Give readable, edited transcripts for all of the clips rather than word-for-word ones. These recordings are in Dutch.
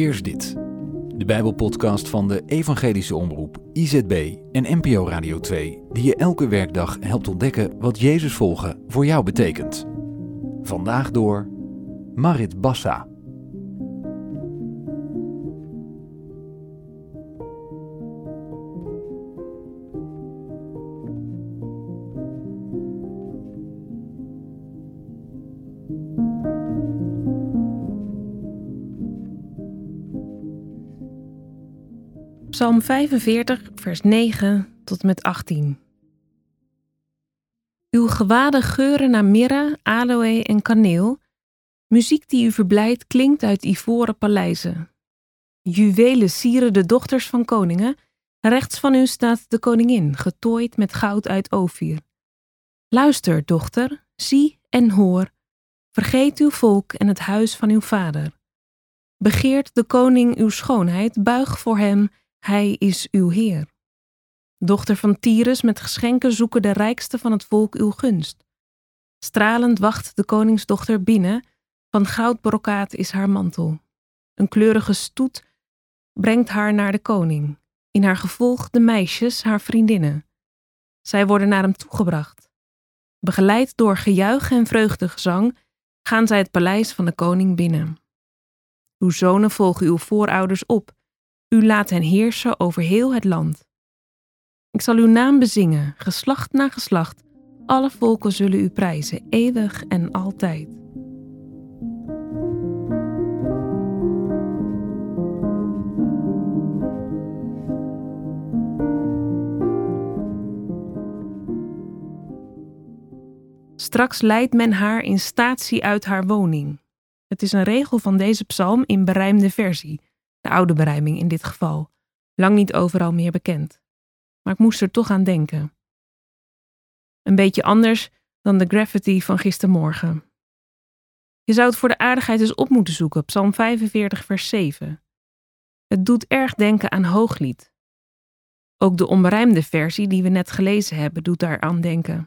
Eerst dit. De Bijbelpodcast van de Evangelische Omroep, IZB en NPO Radio 2, die je elke werkdag helpt ontdekken wat Jezus volgen voor jou betekent. Vandaag door Marit Bassa. Psalm 45, vers 9 tot en met 18. Uw gewaden geuren naar mirre, aloë en kaneel. Muziek die u verblijdt klinkt uit ivoren paleizen. Juwelen sieren de dochters van koningen. Rechts van u staat de koningin, getooid met goud uit Ofir. Luister, dochter, zie en hoor. Vergeet uw volk en het huis van uw vader. Begeert de koning uw schoonheid, buig voor hem. Hij is uw Heer. Dochter van Tyrus, met geschenken zoeken de rijkste van het volk uw gunst. Stralend wacht de koningsdochter binnen, van goudbrokaat is haar mantel. Een kleurige stoet brengt haar naar de koning. In haar gevolg de meisjes, haar vriendinnen. Zij worden naar hem toegebracht. Begeleid door gejuich en vreugdegezang gaan zij het paleis van de koning binnen. Uw zonen volgen uw voorouders op. U laat hen heersen over heel het land. Ik zal uw naam bezingen, geslacht na geslacht. Alle volken zullen u prijzen, eeuwig en altijd. Straks leidt men haar in statie uit haar woning. Het is een regel van deze psalm in berijmde versie. De oude berijming in dit geval, lang niet overal meer bekend. Maar ik moest er toch aan denken. Een beetje anders dan de graffiti van gistermorgen. Je zou het voor de aardigheid eens op moeten zoeken, Psalm 45 vers 7. Het doet erg denken aan Hooglied. Ook de onberijmde versie die we net gelezen hebben doet daar aan denken.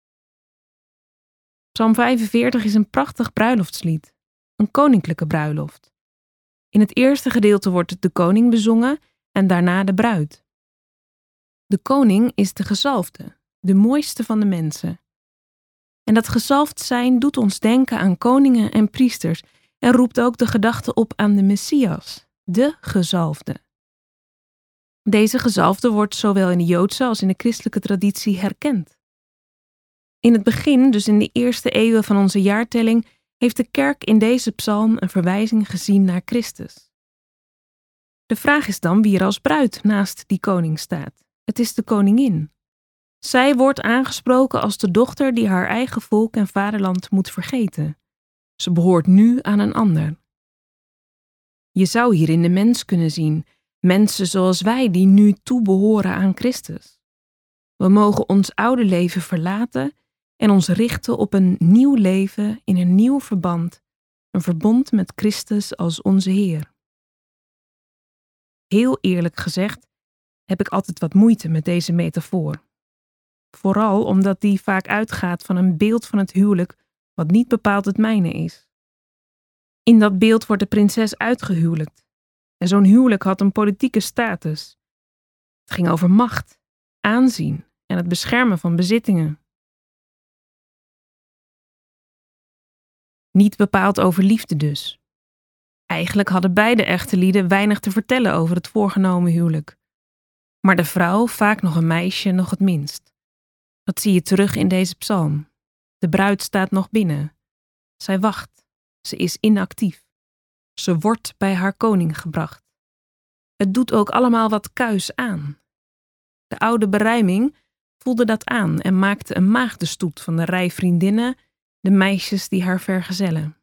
Psalm 45 is een prachtig bruiloftslied, een koninklijke bruiloft. In het eerste gedeelte wordt de koning bezongen en daarna de bruid. De koning is de gezalfde, de mooiste van de mensen. En dat gezalfd zijn doet ons denken aan koningen en priesters en roept ook de gedachte op aan de Messias, de gezalfde. Deze gezalfde wordt zowel in de Joodse als in de christelijke traditie herkend. In het begin, dus in de eerste eeuwen van onze jaartelling, heeft de kerk in deze psalm een verwijzing gezien naar Christus. De vraag is dan wie er als bruid naast die koning staat. Het is de koningin. Zij wordt aangesproken als de dochter die haar eigen volk en vaderland moet vergeten. Ze behoort nu aan een ander. Je zou hierin de mens kunnen zien, mensen zoals wij die nu toebehoren aan Christus. We mogen ons oude leven verlaten en ons richten op een nieuw leven in een nieuw verband, een verbond met Christus als onze Heer. Heel eerlijk gezegd heb ik altijd wat moeite met deze metafoor. Vooral omdat die vaak uitgaat van een beeld van het huwelijk wat niet bepaald het mijne is. In dat beeld wordt de prinses uitgehuwelijkt en zo'n huwelijk had een politieke status. Het ging over macht, aanzien en het beschermen van bezittingen. Niet bepaald over liefde dus. Eigenlijk hadden beide echte lieden weinig te vertellen over het voorgenomen huwelijk. Maar de vrouw, vaak nog een meisje, nog het minst. Dat zie je terug in deze psalm. De bruid staat nog binnen. Zij wacht. Ze is inactief. Ze wordt bij haar koning gebracht. Het doet ook allemaal wat kuis aan. De oude berijming voelde dat aan en maakte een maagdenstoet van de rij vriendinnen, de meisjes die haar vergezellen.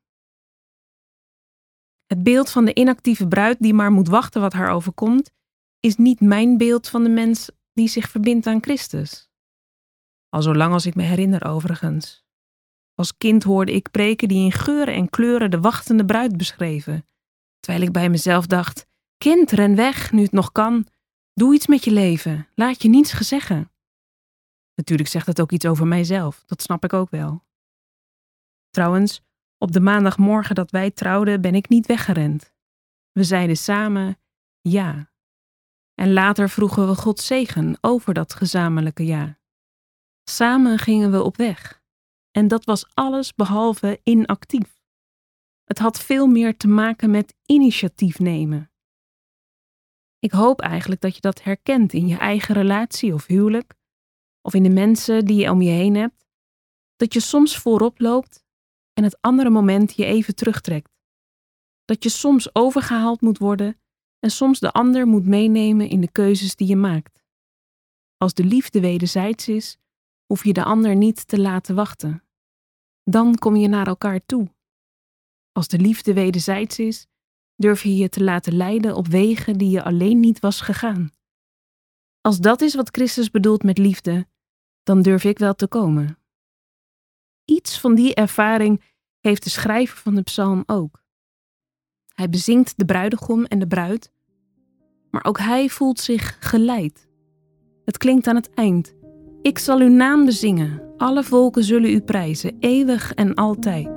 Het beeld van de inactieve bruid die maar moet wachten wat haar overkomt, is niet mijn beeld van de mens die zich verbindt aan Christus. Al zolang als ik me herinner overigens. Als kind hoorde ik preken die in geuren en kleuren de wachtende bruid beschreven, terwijl ik bij mezelf dacht, kind, ren weg nu het nog kan, doe iets met je leven, laat je niets gezeggen. Natuurlijk zegt het ook iets over mijzelf, dat snap ik ook wel. Trouwens, op de maandagmorgen dat wij trouwden ben ik niet weggerend. We zeiden samen ja. En later vroegen we Gods zegen over dat gezamenlijke ja. Samen gingen we op weg. En dat was alles behalve inactief. Het had veel meer te maken met initiatief nemen. Ik hoop eigenlijk dat je dat herkent in je eigen relatie of huwelijk, of in de mensen die je om je heen hebt, dat je soms voorop loopt en het andere moment je even terugtrekt. Dat je soms overgehaald moet worden en soms de ander moet meenemen in de keuzes die je maakt. Als de liefde wederzijds is, hoef je de ander niet te laten wachten. Dan kom je naar elkaar toe. Als de liefde wederzijds is, durf je je te laten leiden op wegen die je alleen niet was gegaan. Als dat is wat Christus bedoelt met liefde, dan durf ik wel te komen. Iets van die ervaring heeft de schrijver van de psalm ook. Hij bezingt de bruidegom en de bruid, maar ook hij voelt zich geleid. Het klinkt aan het eind. Ik zal uw naam bezingen, alle volken zullen u prijzen, eeuwig en altijd.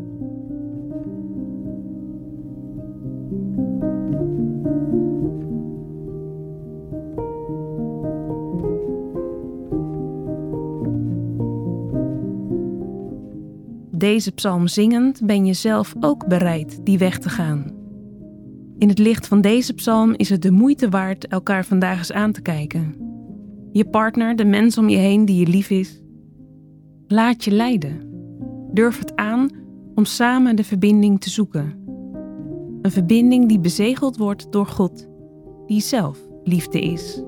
Deze psalm zingend ben je zelf ook bereid die weg te gaan. In het licht van deze psalm is het de moeite waard elkaar vandaag eens aan te kijken. Je partner, de mens om je heen die je lief is. Laat je leiden. Durf het aan om samen de verbinding te zoeken. Een verbinding die bezegeld wordt door God, die zelf liefde is.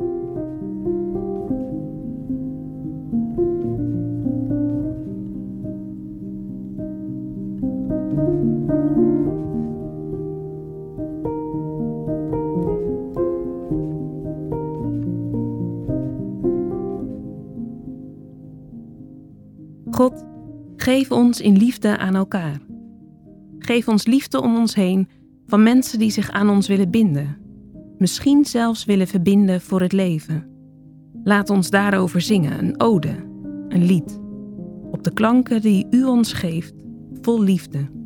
God, geef ons in liefde aan elkaar. Geef ons liefde om ons heen van mensen die zich aan ons willen binden. Misschien zelfs willen verbinden voor het leven. Laat ons daarover zingen, een ode, een lied. Op de klanken die u ons geeft, vol liefde.